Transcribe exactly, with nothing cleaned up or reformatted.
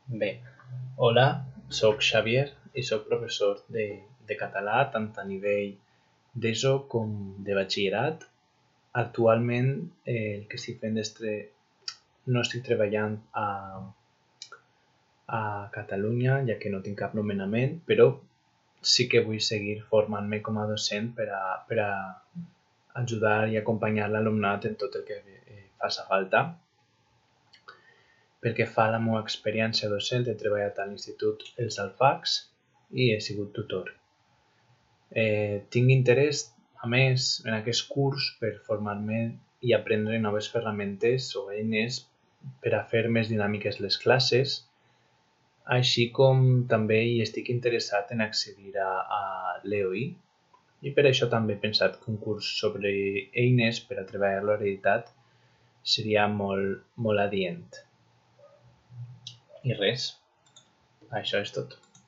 Bé, hola, soc Xavier i soc professor de, de català tant a nivell d'ESO com de batxillerat. Actualment eh, el que estic fent és tre... no estic treballant a, a Catalunya, ja que no tinc cap nomenament, però sí que vull seguir formant-me com a docent per a, per a ajudar i acompanyar l'alumnat en tot el que eh, faci falta. Pel que fa a la meva experiència docent, he treballat a l'Institut Els Alfacs i he sigut tutor. Eh, tinc interès, a més, en aquest curs per formar-me i aprendre noves ferramentes o eines per a fer més dinàmiques les classes, així com també hi estic interessat en accedir a, a l'E O I i per això també he pensat que un curs sobre eines per a treballar l'oralitat seria molt, molt adient. I res, això és tot.